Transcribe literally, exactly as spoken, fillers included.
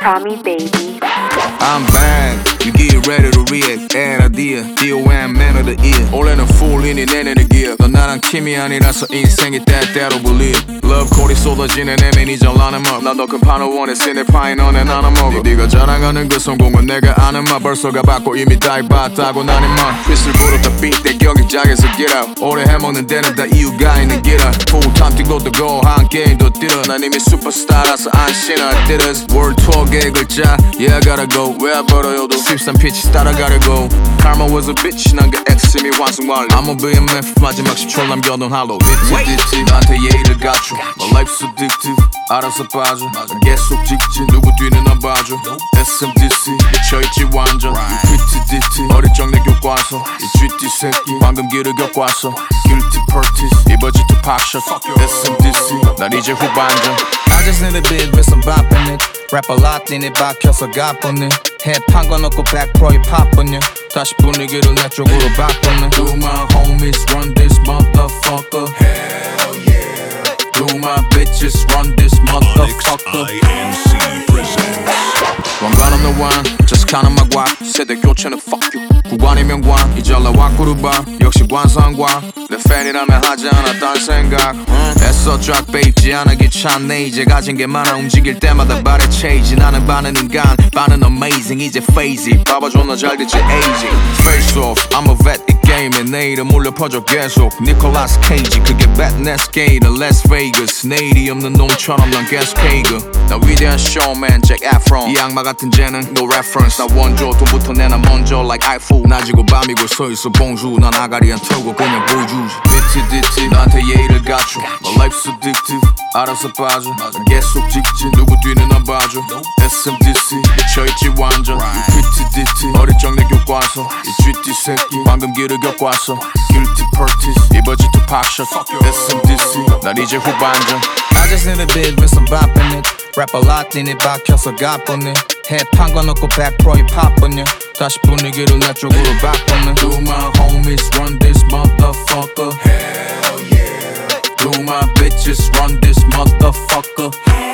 Call me baby. I'm back. You get ready to react. Add idea. D O M man of the ear. 올해는 full이니 내내는 gear. 넌 나랑 팀이 아니라서 인생이 때때로 불리해. Love 콜이 쏟아지는 내 매니저 라는 말. 난 더 큰 판을 원해. 신의 파인 너네 나는 먹어. 네가 자랑하는 그 성공은 내가 아는 말. 벌써 가봤고 이미 다 해봤다고 나는 말. 휘슬 불었다 beat 내 경기장에서 get out. 오래 해먹는 데는 다 이유가 있는 get out. Full time 뛰고도 go 한 게임도 뛰어. 난 이미 슈퍼스타라서 안 신어 I did us. World tour 계획을 짜. Yeah I gotta go. 왜 벌어요도 십삼 피치 따라가려고. Karma was a bitch. 난 그 X임이 완성완료. I'ma be a myth. 마지막 십 초 남겨둔 할로. 미치디치 나한테 예의를 갖춰. My life's addictive. 알아서 빠져. 계속 직진. 누구 뒤는 안 봐줘. 에스 엠 디 씨 미쳐있지 완전. 피티디티 어릴 적 내 교과서. 이 쥐띠 새끼 방금 길을 겪고 왔어. Guilty parties 이버지트 팍샷. 에스 엠 디 씨 난 이제 후반전. I just need a bit with some bop in it. Rap a lot in it 박혀서 가뿐해. 힙한 거 넣고 백프로이 팝뿐이야. 다시 분위기를 내 쪽으로 바꾸네. Do my homies run this motherfucker. Hell yeah. Do my bitches run this motherfucker. I N C presents. 왕관 없는 왕 just count on my guap. 세대 교체는 fuck you. 구관이면 관 이제 올라왔고 루바. 역시 관상관 내 팬이라면 하지 않아 딴 생각. 응. 애써 쫙 빼입지 않아 귀찮네. 이제 가진 게 많아 움직일 때마다 발에 체이지. 나는 반은 인간 반은 amazing. 이제 phasey 봐봐 존나 잘 됐지 aging. Face off I'm a vet 이 게임에 내 이름 울려 퍼져 계속. 니콜라스 케이지 그게 badness 게이는 Las Vegas. 내일이 없는 놈처럼 난 cascade. 나 위대한 showman Jack Efron. 이 악마 같은 재능 no reference. 나 원조 돈부터 내나 먼저 like iPhone. 낮이고 밤이고 서있어 봉주. 난 아가리 안 털고 그냥 보여주지. 미티디티 나한테 예의를 갖춰. My life's addictive 알아서 빠져. 계속 직진 누구 뒤는 안 봐줘. 에스 엠 디 씨 미쳐있지 완전. 피티디티 어릴 적 내 교과서. 이 쥐띠 새끼 방금 길을 겪고 왔어. Guilty parties 이버지트 팍샷. 에스 엠 디 씨 난 이제 후반전. I just need a bit with some bop in it. Rap a lot in it 박혀서 가뿐해. 힙한 거 넣고 백프로이 팝뿐이야. 다시 분위기를 내 쪽으로 바꾸네. Do my homies run this motherfucker. Hell yeah. Do my bitches run this motherfucker.